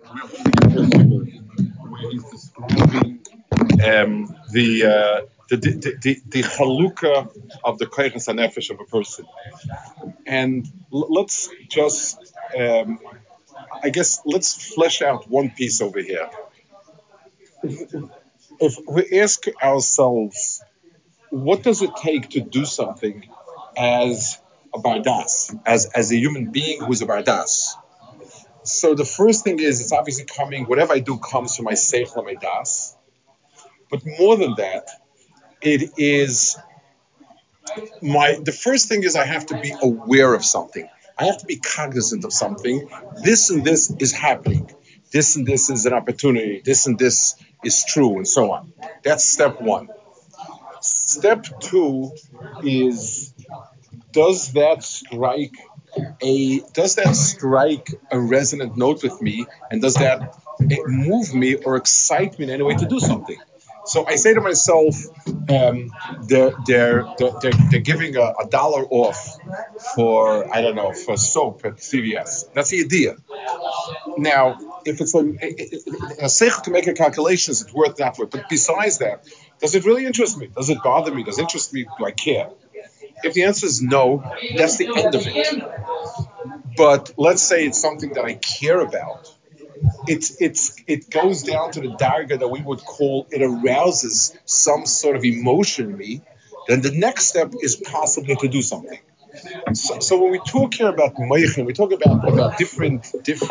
we're holding a festival where he's describing the halukah of the koyches hanefesh of a person. And let's just, I guess, let's flesh out one piece over here. If we ask ourselves, what does it take to do something as a bardas, as a human being who's a bardas? So the first thing is, it's obviously coming, whatever I do comes from my seichel and my das. But more than that, it is the first thing is I have to be aware of something. I have to be cognizant of something. This and this is happening. This and this is an opportunity. This and this is true, and so on. That's step one. Step two is, does that strike a resonant note with me, and does that move me or excite me in any way to do something? So I say to myself, they're giving a dollar off for, I don't know, for soap at CVS. That's the idea. Now, if it's a seichel to make a calculation, is it worth that way? But besides that, does it really interest me? Does it bother me? Does it interest me? Do I care? If the answer is no, that's the end of it. But let's say it's something that I care about. It goes down to the darga that we would call, it arouses some sort of emotion in me. Then the next step is possibly to do something. So when we talk here about moichin, we talk about different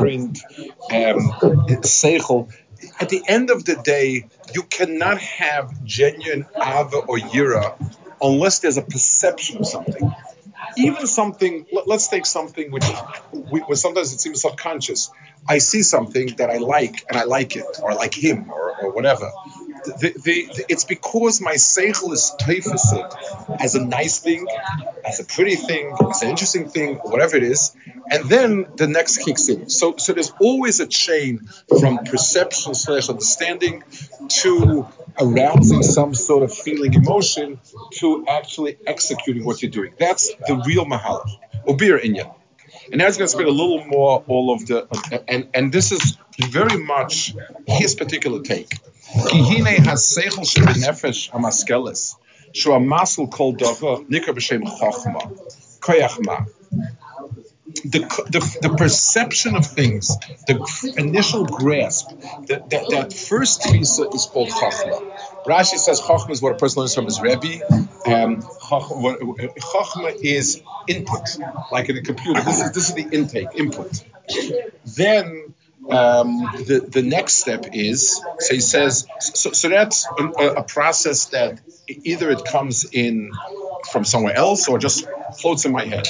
seichel. At the end of the day, you cannot have genuine ava or yira unless there's a perception of something. Even something, let's take something which sometimes it seems subconscious. I see something that I like, and I like it, or I like him, or whatever. It's because my seichel is teifesid as a nice thing, as a pretty thing, as an interesting thing, whatever it is, and then the next kicks in. So there's always a chain from perception / understanding to arousing some sort of feeling, emotion, to actually executing what you're doing. That's the real mahalach, ubir inyan. And now he's going to spend a little more all of the, and this is very much his particular take. Kihine has seichel shebenefesh amaskeles, shu amasel kol davar nikra b'shem chachma, koyachma. The perception of things, the initial grasp, that first tfisa is called chachma. Rashi says chachma is what a person learns from his rebbe. Chachma is input, like in a computer. This is the input. Then the next step is, so he says, so that's a process that either it comes in from somewhere else or just floats in my head.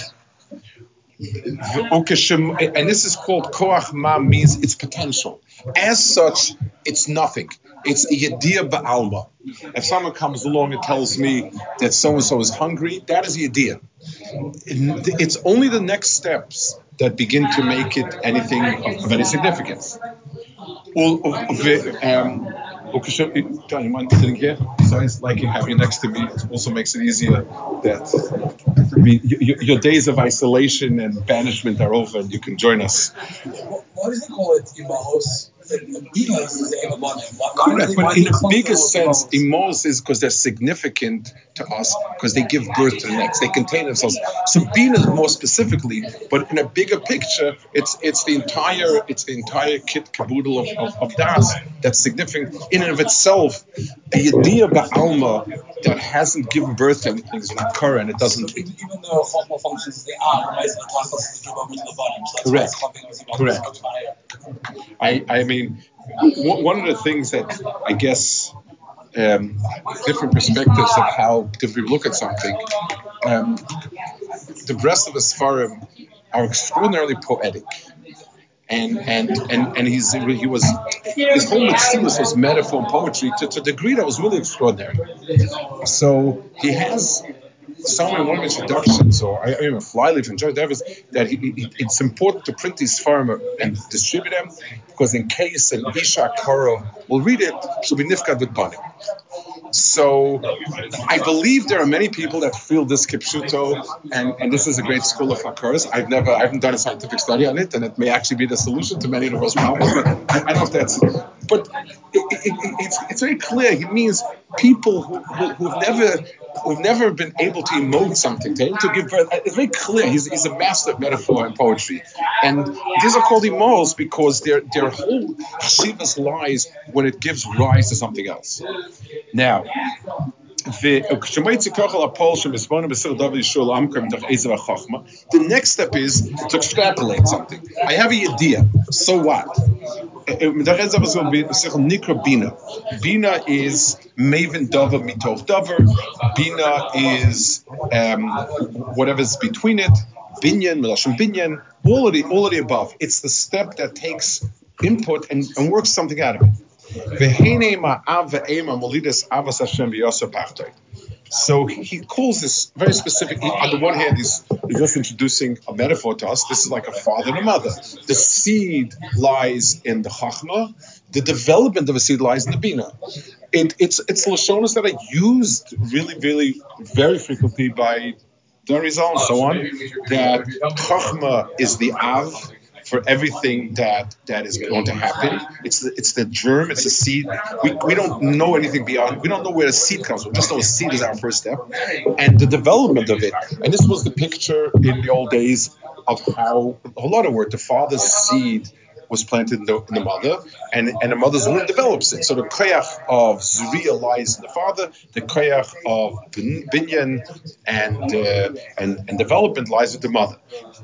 And this is called koach ma, means its potential. As such, it's nothing. It's a yediyah ba'alma. If someone comes along and tells me that so-and-so is hungry, that is yediyah. It's only the next steps that begin to make it anything of any significance. Don't you mind sitting here? So it's like you have you next to me. It also makes it easier that your days of isolation and banishment are over and you can join us. Why does he call it Imahos? Correct, but in a bigger sense, imos is because they're significant to us, because they give birth to the next. They contain themselves. So Bina more specifically, but in a bigger picture, it's the entire kit caboodle of das that's significant in and of itself. The idea ba'alma that hasn't given birth to anything is not current. It doesn't. So even though Chachma functions, they are the give over to the bottom. So Correct. I mean, one of the things that I guess different perspectives of how different people look at something. The rest of the Sfarim are extraordinarily poetic. And he was, his whole metzius was metaphor and poetry to a degree that was really extraordinary. So he has somewhere in one of his introductions, or I even flyleaf and Joy Davis, that it's important to print these farmer and distribute them, because in case an Isha Karo will read it, she'll be nifkad with banim. So I believe there are many people that feel this kipshuto, and this is a great school of Hakkars. I haven't done a scientific study on it, and it may actually be the solution to many of the world's problems, but I don't know if that's. But it's very clear. It means people who've never been able to emote something, to able to give birth. It's very clear. He's a master of metaphor and poetry, and these are called immols because their whole shivas lies when it gives rise to something else. Now, the next step is to extrapolate something. I have an idea. So what? Bina is maven davar mitoch davar. Bina is whatever's between it. Binyan, melashon binyan. All of the above. It's the step that takes input and works something out of it. So he calls this very specific. On the one hand, he's just introducing a metaphor to us. This is like a father and a mother. The seed lies in the chachma. The development of a seed lies in the bina. It's lashonos that are used really, really very frequently by Darizal and so on. That chachma is the av for everything that is going to happen. It's the germ, it's the seed. We don't know anything beyond. We don't know where the seed comes from. We just know a seed is our first step, and the development of it. And this was the picture in the old days of how a lot of work. The father's seed was planted in the mother, and the mother's womb develops it. So the koyach of zuriya lies in the father, the koyach of binyan and development lies with the mother.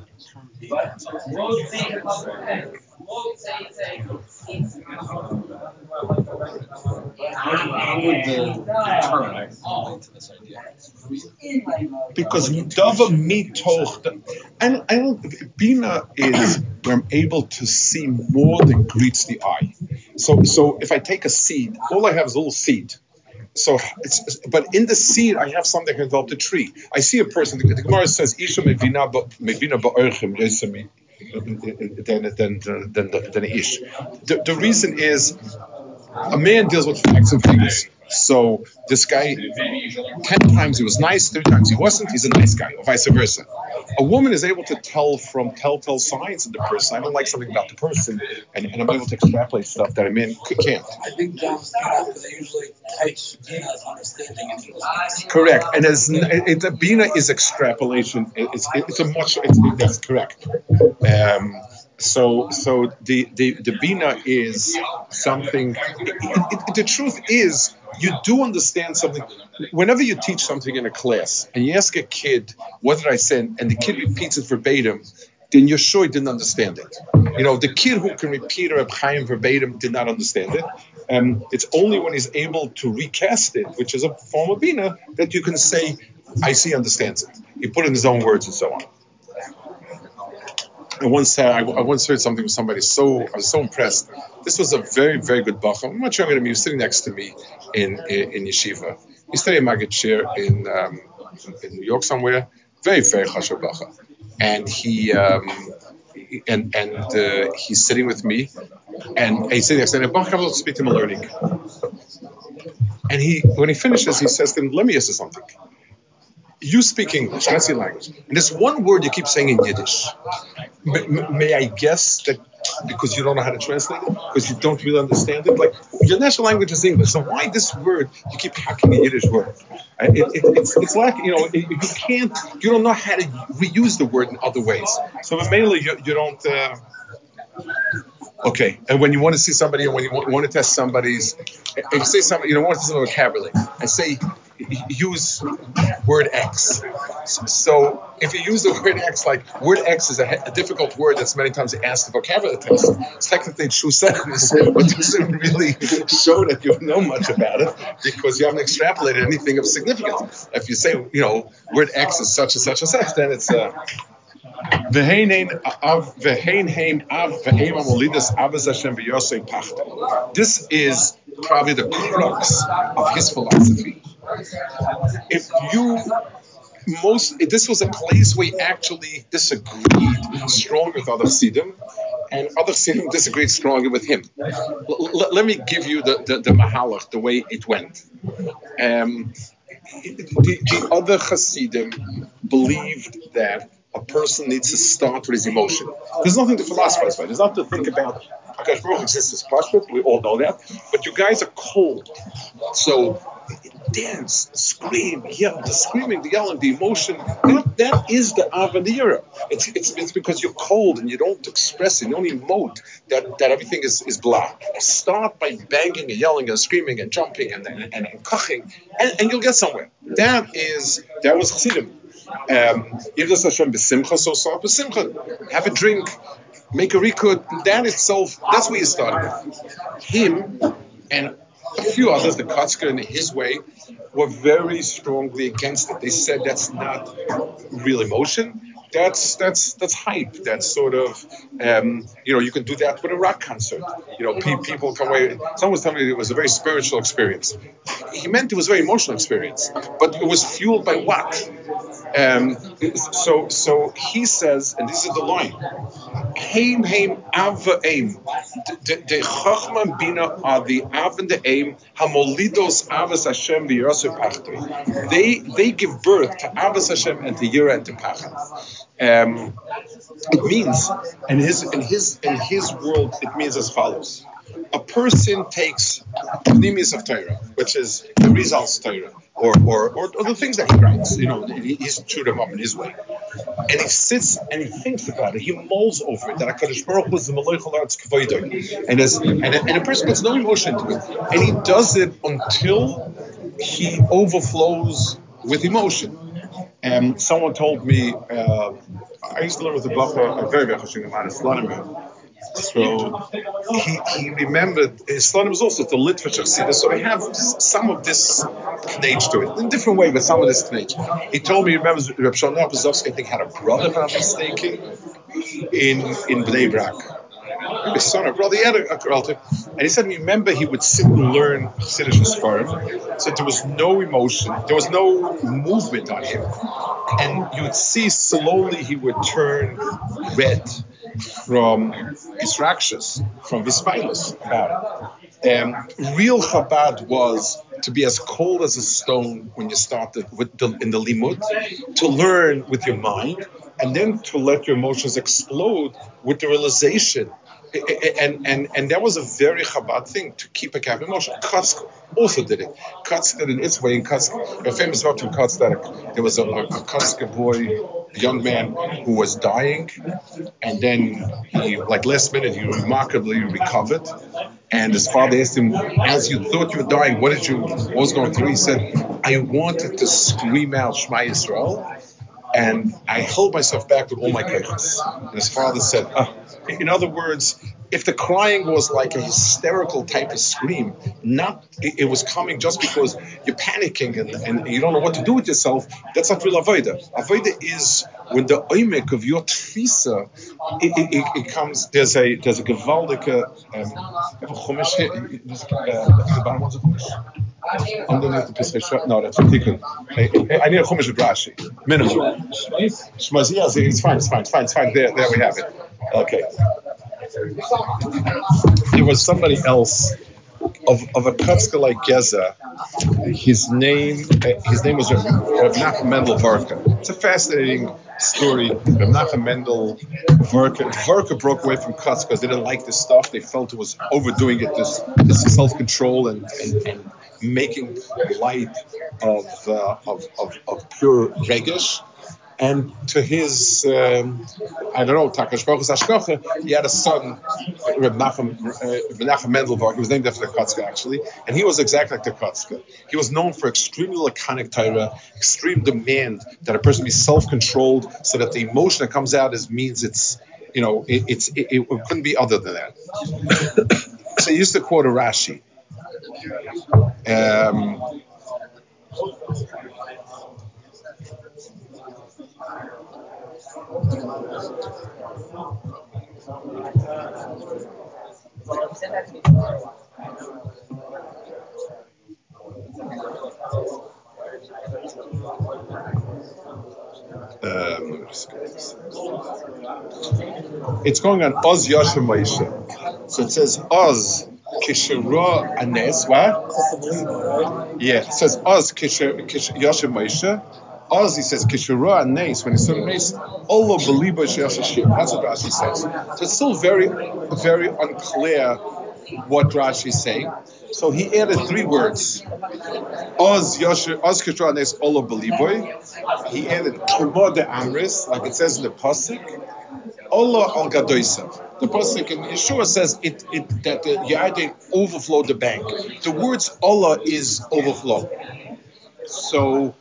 How would the term relate to this idea? Because dava mitoch, I don't. Bina is where I'm able to see more than greets the eye. So if I take a seed, all I have is a little seed. So, but in the seed, I have something that can develop the tree. I see a person. The Gemara says, "Isha mevina ba'orchem yosemi." Than ish. The reason is a man deals with facts and figures. So this guy, 10 times he was nice, 3 times he wasn't, he's a nice guy, or vice versa. A woman is able to tell from telltale signs in the person. I don't like something about the person, and I'm able to extrapolate stuff that a man can't. I think John's because they usually teach Bina's understanding and correct. And the Bina is extrapolation. That's correct. So the Bina is something. The truth is, you do understand something. Whenever you teach something in a class and you ask a kid, "What did I say?" and the kid repeats it verbatim, then you're sure he didn't understand it. The kid who can repeat Reb Chaim verbatim did not understand it. It's only when he's able to recast it, which is a form of Bina, that you can say, "I see, he understands it." He put it in his own words and so on. I once heard something from somebody. I was so impressed. This was a very, very good bachar. I'm not sure I'm going to be sitting next to me in yeshiva. He studied Maggid Shir in New York somewhere. Very, very chashuv bachar. And he's sitting with me, and he's sitting next to me. I will speak to him learning. And when he finishes, he says to him, "Let me ask you something. You speak English, that's your language. And there's one word you keep saying in Yiddish. May I guess that because you don't know how to translate it? Because you don't really understand it? Like, your national language is English, so why this word, you keep hacking a Yiddish word? It's like, you don't know how to reuse the word in other ways. So mainly you don't... Okay, and when you want to see somebody, and when you want to test somebody's... If you say something, want to test somebody's vocabulary, I say... use word X. So if you use the word X, like word X is a difficult word that's many times asked the vocabulary test. It's technically a true sentence, but doesn't really show that you know much about it because you haven't extrapolated anything of significance. If you say, word X is such and such and such, then it's this is probably the crux of his philosophy. If you this was a place where he actually disagreed strong with other Chassidim, and other Chassidim disagreed strongly with him. Let me give you the mahalach, the way it went. The other Hasidim believed that a person needs to start with his emotion. There's nothing to philosophize about. There's nothing to think about. Hakadosh Baruch Hu exists as Pashut. We all know that. But you guys are cold. So dance, scream, yell, the screaming, the yelling, the emotion, that is the Avanira. It's because you're cold and you don't express it, you don't emote, that everything is blah. Start by banging and yelling and screaming and jumping and kaching, and you'll get somewhere. That was Chassidim. Yivdas Hashem b'simcha, so start b'simcha. Have a drink, make a rekud. That itself, that's where you start with. Him and a few others, the Kotzker in his way, were very strongly against it. They said that's not real emotion. That's hype. That's sort of, you can do that with a rock concert. People come away. Someone was telling me it was a very spiritual experience. He meant it was a very emotional experience, but it was fueled by what? So he says, and this is the line: Heim av aim. The Chachma Bina are the av and the aim. Hamolidos avas Hashem v'yiraseh pachtoi. They give birth to avas Hashem and to yira and to pachad. It means, in his world, it means as follows: a person takes Pnimis of Torah, which is the results Torah, or the things that he writes. He's chewed them up in his way, and he sits and he thinks about it. He mulls over it. That Hakadosh Baruch Hu is the Malach Haaretz Kavodah, and a person puts no emotion into it, and he does it until he overflows with emotion. Someone told me, I used to live with a Bacha, a very very chashuv man, so he remembered Slonim was also the Litvish Chassidus, so they have some of this knage to it in a different way, but some of this knage. He told me he remembers Reb Shlomo Pazovsky, I think, had a brother, if I'm not mistaken, in Bnei Brak. His son or brother, he had a relative, and he said, remember, he would sit and learn Chassidish Sfarim. So there was no emotion, there was no movement on him, and you would see slowly he would turn red from his rakshas, from his spineless about it. Real Chabad was to be as cold as a stone when you started in the limud, to learn with your mind, and then to let your emotions explode with the realization. And that was a very Chabad thing, to keep a cap emotion. Kotzk also did it. Kotzk did it its way. In Kotzk, a famous about from Kotzk, that there was a Kotzk boy, a young man who was dying, and then he, like last minute, he remarkably recovered. And his father asked him, as you thought you were dying, what was going through? He said, I wanted to scream out Shema Yisrael, and I held myself back with all my kaiches. And his father said, in other words, if the crying was like a hysterical type of scream, it was coming just because you're panicking and you don't know what to do with yourself, that's not real avodah. Avodah is when the oimek of your tfisa, it comes, there's a gewaldige, chumash here, I think the bottom one's a chumash. Underneath the Pesach, no, that's a tikkun. I need a chumash with Rashi, minimum. Shmaz, yes, it's fine. There we have it. Okay. There was somebody else of a Kotzker like Geza. His name was Reb Nachum Mendel Verka. It's a fascinating story. Reb Nachum Mendel Verka. Verka broke away from Kotzker because they didn't like this stuff. They felt it was overdoing it, this self-control and making light of pure regesh. And to his, I don't know, Takash Baruch Hashkocha, he had a son, Reb Nachum Mendelberg. He was named after the Kotzker, actually, and he was exactly like the Kotzker. He was known for extremely laconic Torah, extreme demand that a person be self-controlled, so that the emotion that comes out means it couldn't be other than that. So he used to quote a Rashi. It's going on Oz Yasha Moshe. So it says Oz Kishra Anes. What? Yeah, it says Oz Yasha Moshe. Oz, he says Kishra Anes. When he saw the mace, Allah Beliba Yasha Shir. That's what Rashi says. So it's still very, very unclear what Rashi is saying. So he added 3 words. Oz Kishra Anes Allah Beliboy. He added Kimo de Amris, like it says in the pasuk. Allah al Gadoisav. The pasuk in Yeshua says that the Yadin overflowed the bank. The words Allah is overflow. So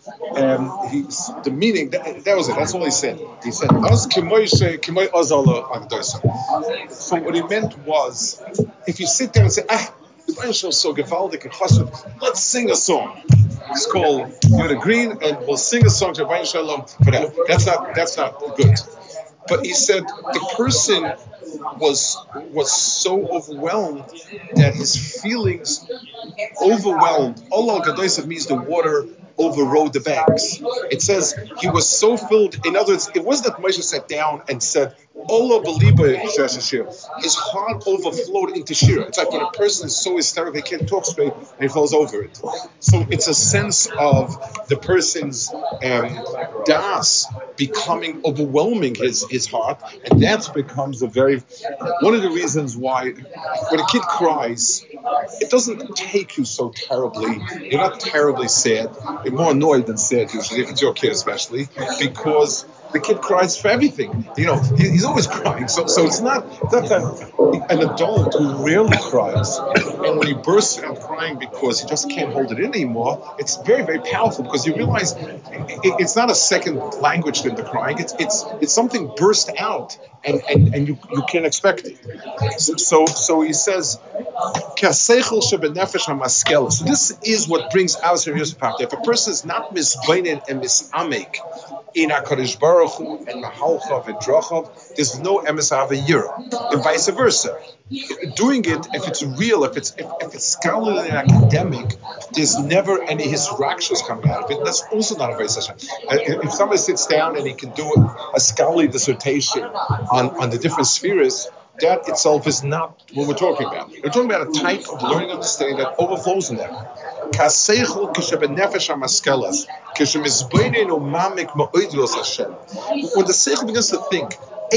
the meaning that was it. That's all he said. He said Az Kimoy Az Allah al Gadoisav. So what he meant was, if you sit there and say, the Bible is so gewaldig and chashuv, let's sing a song. It's called You're the Green, and we'll sing a song to Rabbi Shalom for that. That's not good. But he said the person was so overwhelmed that his feelings overwhelmed. Allah Gadoisav means the water overrode the banks. It says he was so filled. In other words, it wasn't that Moshe sat down and said, Allah Beliba Shir. His heart overflowed into Shira. It's like when a person is so hysterical he can't talk straight and he falls over it. So it's a sense of the person's das becoming overwhelming his heart, and that becomes one of the reasons why when a kid cries, it doesn't take you so terribly. You're not terribly sad. You're more annoyed than sad usually, if it's your kid especially, because the kid cries for everything. He's always crying. So it's not that an adult who rarely cries, and when he bursts out crying because he just can't hold it in anymore, it's very, very powerful because you realize it's not a second language to the crying. It's something burst out, and you can't expect it. So he says, so this is what brings out serious power. If a person is not misbeinen and misamek in HaKadosh Baruch Hu and Mahalchav and Drochav, there's no emes hava yira, and vice versa. Doing it, if it's real, if it's scholarly and academic, there's never any hisrakshas coming out of it. That's also not a very session. If somebody sits down and he can do a scholarly dissertation on the different spheres, that itself is not what we're talking about. We're talking about a type of learning understanding that overflows in them. When the seichel begins to think,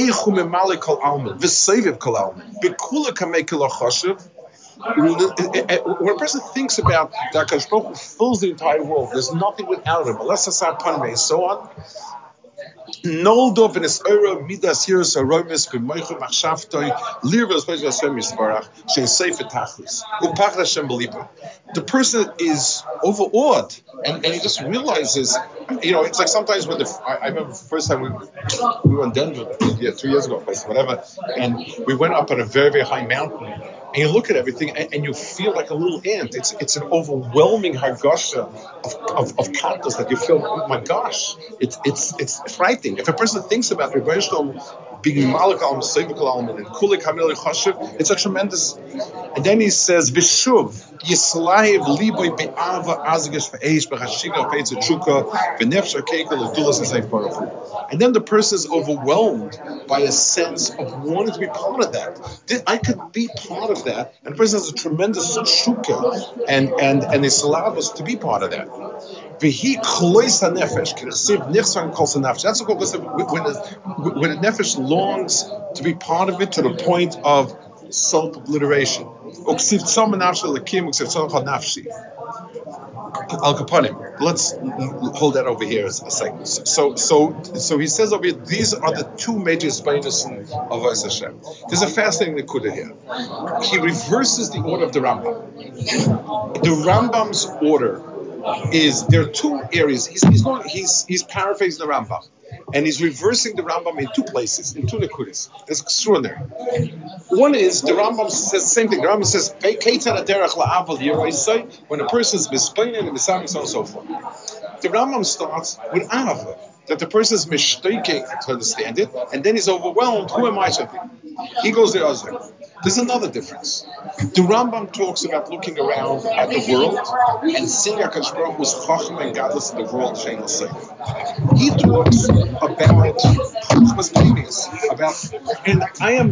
when a person thinks about that HaKadosh Baruch Hu fills the entire world, there's nothing without him, unless it's our panme and so on. Noldov in his era midas years aromas b'moichu machshavtoi lirvos b'nei Hashem Yisbarach shein sefer tachlis upach Hashem beliba. The person is overawed, and he just realizes, it's like sometimes when I remember the first time we were in Denver 2 years ago, whatever, and we went up on a very, very high mountain, and you look at everything, and you feel like a little ant. It's an overwhelming hargasha of kantos that you feel. Oh my gosh, it's frightening. If a person thinks about Rebbe Shalom being Malik Alm, Seivik Alm, and Kulik Hamil Chashiv, it's a tremendous. And then he says, Vishuv Yislayev Liboy Be'ava Azgish Ve'esh B'Chashiga Ve'etz Chuka Ve'nefsha Kekel L'Dulas L'Seif Baruch Hu. And then the person is overwhelmed by a sense of wanting to be part of that. I could be part of that, and the person has a tremendous chuka, and is allowed us to be part of that. That's what when the nefesh longs to be part of it to the point of self-obliteration. Let's hold that over here a second. So he says over here, these are the 2 major spinus of Vos Hashem. There's a fascinating nekuda here. He reverses the order of the Rambam. The Rambam's order is, there are 2 areas. He's paraphrasing the Rambam, and he's reversing the Rambam in 2 places, in 2 nekudas. That's extraordinary. One is the Rambam says the same thing. The Rambam says, when a person is misplained and misam, so on and so forth. The Rambam starts with Ahava. that the person is mistaking to understand it, and then he's overwhelmed. Who am I to think? He goes the other way. There's another difference. The Rambam talks about looking around at the world and seeing HaKadosh Baruch Hu's Chachma and Gadlus in the world, Shein al. He talks about spontaneous, and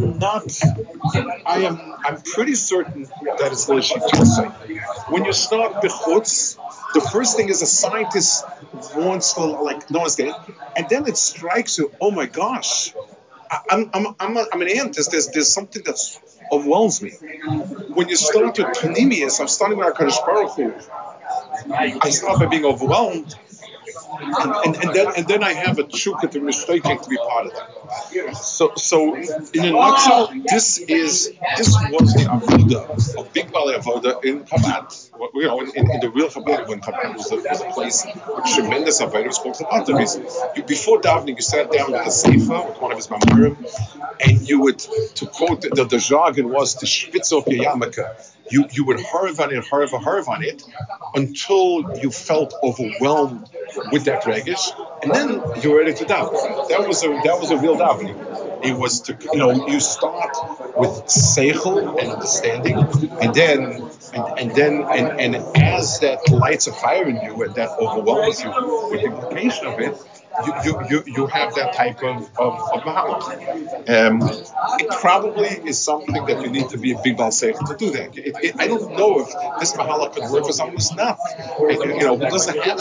I'm pretty certain that it's the Lishit. When you start bechutz, the first thing is a scientist wants to like no one's getting, and then it strikes you. Oh my gosh, I'm an ant. There's something that overwhelms me. When you start with panemius, I'm starting with Hakadosh Baruch Hu. I start by being overwhelmed, and then I have a chukka to mistaking to be part of that. So in a nutshell, this was the avoda of Big Bali Avoda in Chabad. You know, in the real Chabad, when Chabad was a place with tremendous avoda, it was called Chabad. The reason before davening, you sat down with a sefer with one of his mamarim, and you would, to quote the jargon was to spitz off your yarmulke. You would harv on it until you felt overwhelmed with that regish, and then you're ready to daven. That was a real davening. It was to you start with seichel and understanding, and as that lights a fire in you and that overwhelms you with the implication of it, you have that type of mahalach. It probably is something that you need to be a big bal seichel to do that. I don't know if this mahalach could work for someone who's not, who doesn't have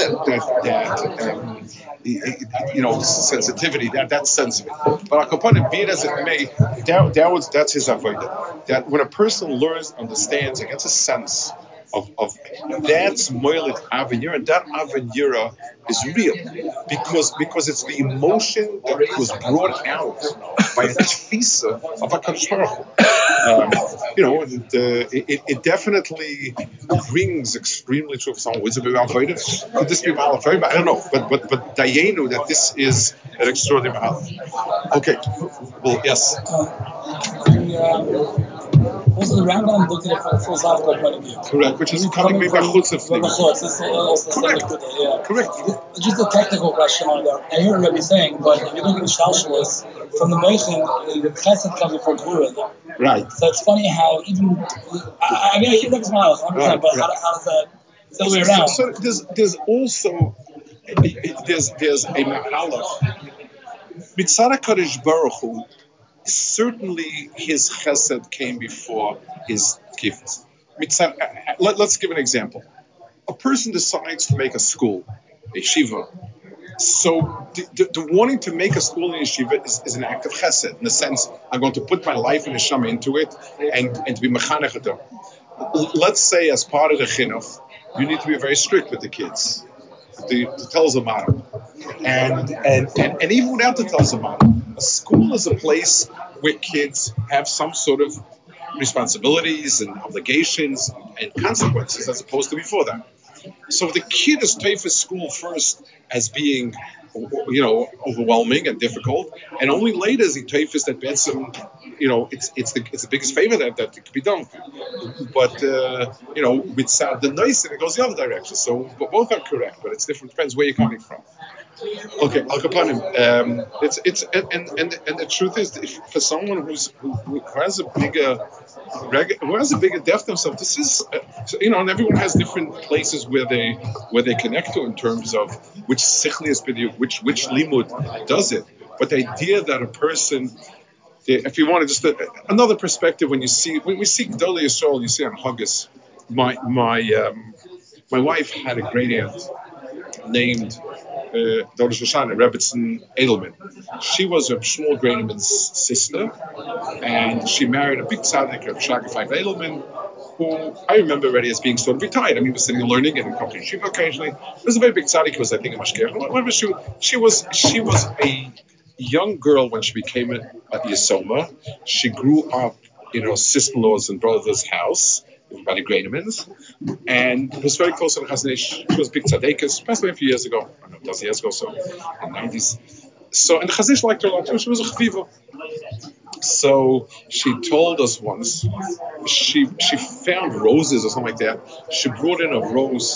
that sensitivity, that's sensitive. But Akapanim, be it as it may, that's his avodah. That when a person learns, understands, and gets a sense of that's moilit avenira, and that avenira is real because it's the emotion that was brought out by a tfisa of a Baruch it definitely rings extremely true for someone who's a bit avodah. Could this be mal avodah? I don't know, but dayenu that this is an extraordinary mal. Okay, well, yes. Also, the Rambam looked at it from a philosophical point of view. Correct, which is coming from chutz of things. Correct. Just a technical question on that. I hear what you're saying, but if you look at the Shalshalos, from the Meichen, the Chesed comes before Gvura. Right. So it's funny how even, I mean, I hear that smiles, 100%, right, but how does that, it's the other way around. So there's also, there's a mahalach. Mitzvah HaKadosh Baruch Hu, certainly his chesed came before his gifts. Let's give an example. A person decides to make a school, a yeshiva. So the wanting to make a school in yeshiva is an act of chesed. In the sense, I'm going to put my life and neshama into it and to be mechanech them. Let's say as part of the chinuch, you need to be very strict with the kids. To tell them and even without the Talzamana, a school is a place where kids have some sort of responsibilities and obligations and consequences as opposed to before that. So the kid is paid for school first as being, overwhelming and difficult, and only later is he teifus that Benson, it's the biggest favor that could be done. But with the nice, it goes the other direction. So both are correct, but it's different. Depends where you're coming from. Okay, Al Kapanim. It's and the truth is, for someone who has a bigger depth themselves, this is and everyone has different places where they connect to in terms of which sichlius video, which limud does it. But the idea that a person, if you want to just another perspective, when we see Gdolei Yisrael, you see on Haggis. My wife had a great aunt named Dr. Shoshana Rebbetzin Edelman. She was Reb Shmuel Graneman's sister, and she married a big tzaddik, Reb Shaggy Five Edelman, who I remember already as being sort of retired. I mean, he was sitting and learning and coming to yeshiva occasionally. He was a very big tzaddik. He was, I think, a mashgiach. She was a young girl when she became a Yesoma. She grew up in her sister-in-law's and brother's house, by the Granemans, and was very close to the Chazon Ish. She was a big tzaddikus, passed away a few years ago, I don't know, 12 years ago, so in the 90s. So, and the Chazon Ish liked her a lot too. She was a chaviva. So she told us once she found roses or something like that. She brought in a rose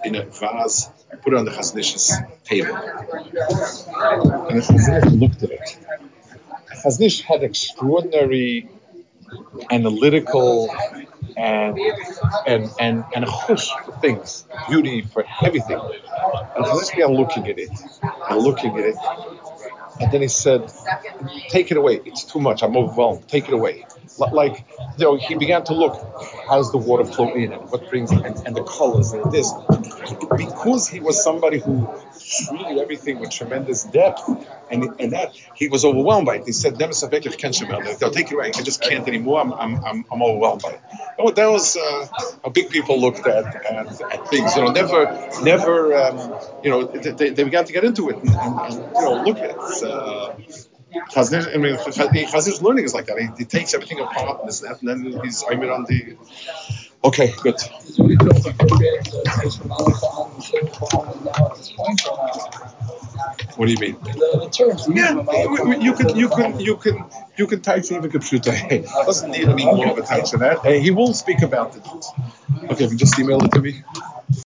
in a vase, put it on the Chazonish's table. And the Chazonish looked at it. Chazonish had extraordinary analytical and a chush for things, beauty for everything. And Chazonish began looking at it and looking at it. And then he said, take it away. It's too much. I'm overwhelmed. Take it away. Like, he began to look, how's the water flow in and what brings it, and the colors and this. Because he was somebody who treated everything with tremendous depth, and that he was overwhelmed by it. He said, "Never take it away. I just can't anymore. I'm overwhelmed by it." That was how big people looked at things. Never. They began to get into it and look at it. Chazonish's learning is like that. He takes everything apart and this and that, and then he's on the. Okay, good. What do you mean? The terms. You can type even computer. Doesn't need any more of a type than that. He will speak about it. Okay, just email it to me.